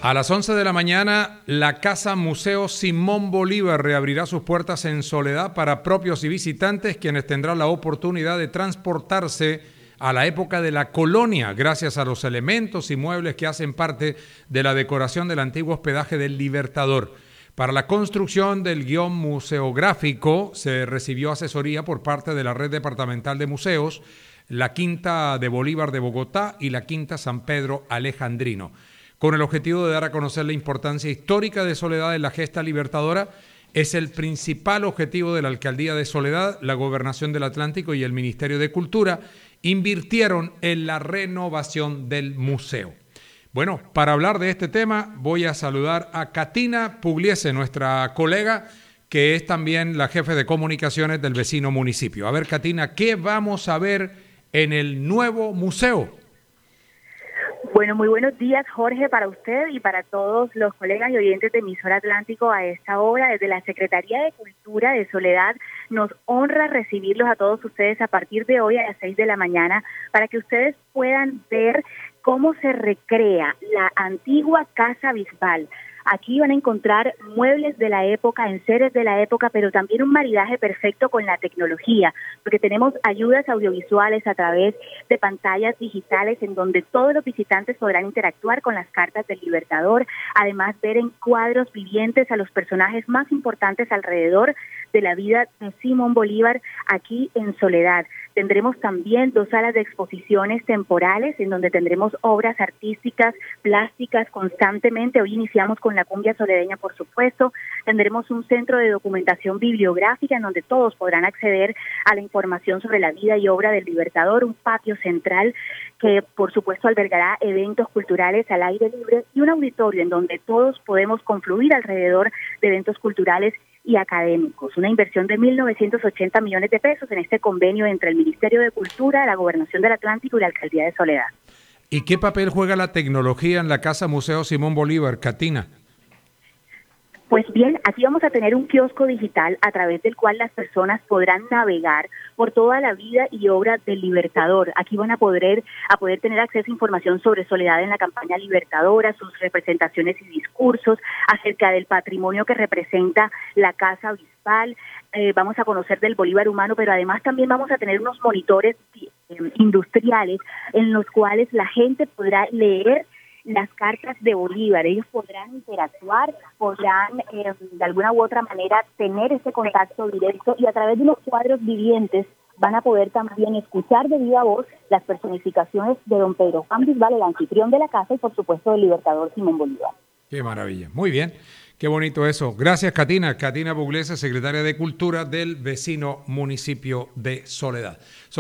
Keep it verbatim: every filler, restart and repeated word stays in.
A las once de la mañana, la Casa Museo Simón Bolívar reabrirá sus puertas en Soledad para propios y visitantes, quienes tendrán la oportunidad de transportarse a la época de la colonia, gracias a los elementos y muebles que hacen parte de la decoración del antiguo hospedaje del Libertador. Para la construcción del guión museográfico se recibió asesoría por parte de la Red Departamental de Museos, la Quinta de Bolívar de Bogotá y la Quinta San Pedro Alejandrino, con el objetivo de dar a conocer la importancia histórica de Soledad en la gesta libertadora. Es el principal objetivo de la Alcaldía de Soledad. La Gobernación del Atlántico y el Ministerio de Cultura invirtieron en la renovación del museo. Bueno, para hablar de este tema voy a saludar a Catina Pugliese, nuestra colega, que es también la jefe de comunicaciones del vecino municipio. A ver, Catina, ¿qué vamos a ver en el nuevo museo? Bueno, muy buenos días, Jorge, para usted y para todos los colegas y oyentes de Emisora Atlántico a esta hora. Desde la Secretaría de Cultura de Soledad nos honra recibirlos a todos ustedes a partir de hoy a las seis de la mañana para que ustedes puedan ver cómo se recrea la antigua Casa Bisbal. Aquí van a encontrar muebles de la época, enseres de la época, pero también un maridaje perfecto con la tecnología, porque tenemos ayudas audiovisuales a través de pantallas digitales en donde todos los visitantes podrán interactuar con las cartas del Libertador, además ver en cuadros vivientes a los personajes más importantes alrededor de la vida de Simón Bolívar aquí en Soledad. Tendremos también dos salas de exposiciones temporales en donde tendremos obras artísticas, plásticas constantemente. Hoy iniciamos con la cumbia soledeña, por supuesto. Tendremos un centro de documentación bibliográfica en donde todos podrán acceder a la información sobre la vida y obra del Libertador, un patio central que por supuesto albergará eventos culturales al aire libre y un auditorio en donde todos podemos confluir alrededor de eventos culturales y académicos. Una inversión de mil novecientos ochenta millones de pesos en este convenio entre el Ministerio de Cultura, la Gobernación del Atlántico y la Alcaldía de Soledad. ¿Y qué papel juega la tecnología en la Casa Museo Simón Bolívar, Catina? Pues bien, aquí vamos a tener un kiosco digital a través del cual las personas podrán navegar por toda la vida y obra del Libertador. Aquí van a poder, a poder tener acceso a información sobre Soledad en la campaña libertadora, sus representaciones y discursos, acerca del patrimonio que representa la Casa Bisbal. Eh, vamos a conocer del Bolívar humano, pero además también vamos a tener unos monitores eh, industriales en los cuales la gente podrá leer las cartas de Bolívar. Ellos podrán interactuar, podrán eh, de alguna u otra manera tener ese contacto directo y a través de los cuadros vivientes van a poder también escuchar de viva voz las personificaciones de don Pedro Juan Bisbal, el anfitrión de la casa y por supuesto del Libertador Simón Bolívar. Qué maravilla, muy bien, qué bonito eso. Gracias, Catina. Catina Pugliese, secretaria de Cultura del vecino municipio de Soledad.